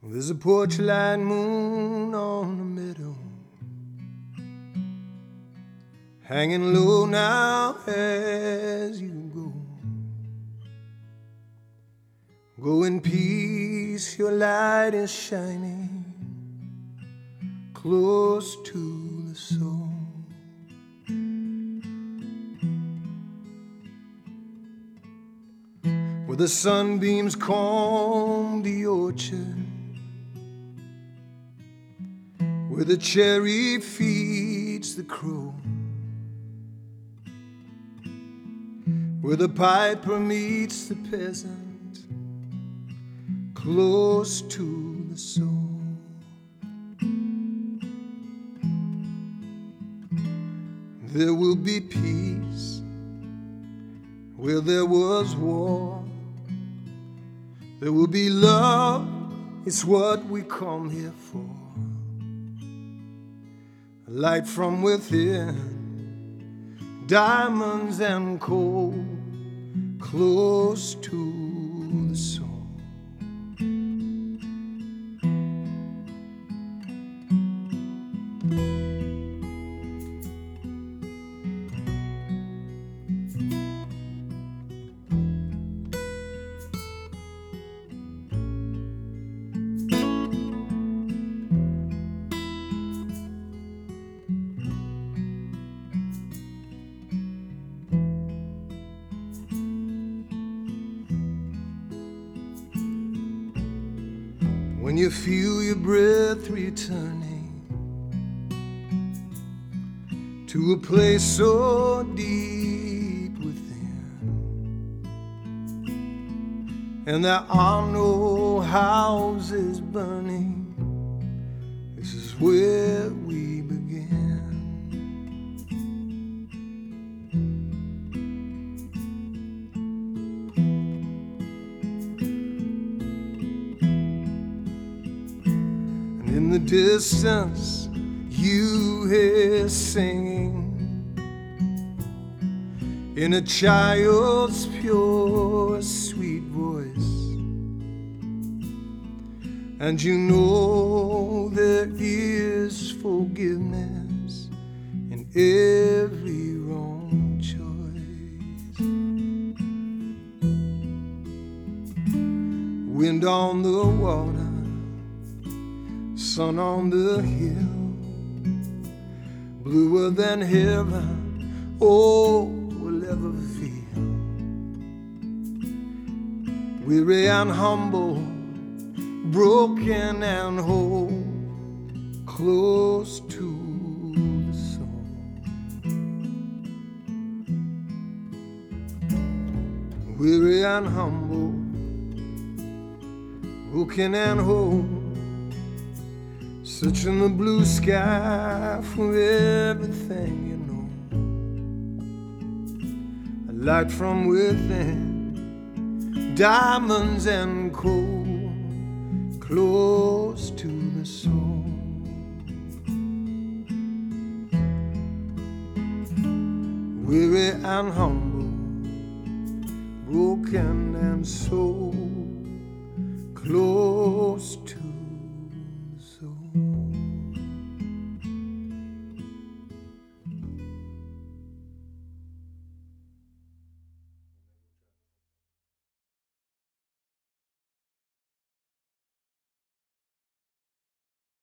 There's a porch light moon on the meadow, hanging low now as you go. Go in peace, your light is shining close to the soul. Where the sunbeams comb the orchard, where the cherry feeds the crow, where the piper meets the peasant close to the soul. There will be peace where there was war. There will be love, it's what we come here for. A light from within, diamonds and coal, close to the soul. When you feel your breath returning to a place so deep within, and there are no houses burning, this is where we begin. In the distance, you hear singing in a child's pure, sweet voice, and you know there is forgiveness in every wrong choice. Wind on the water, sun on the hill, bluer than heaven, oh, will ever feel. Weary and humble, broken and whole, close to the soul. Weary and humble, broken and whole, searching the blue sky for everything you know. A light from within, diamonds and coal, close to the soul. Weary and humble, broken and soul, close to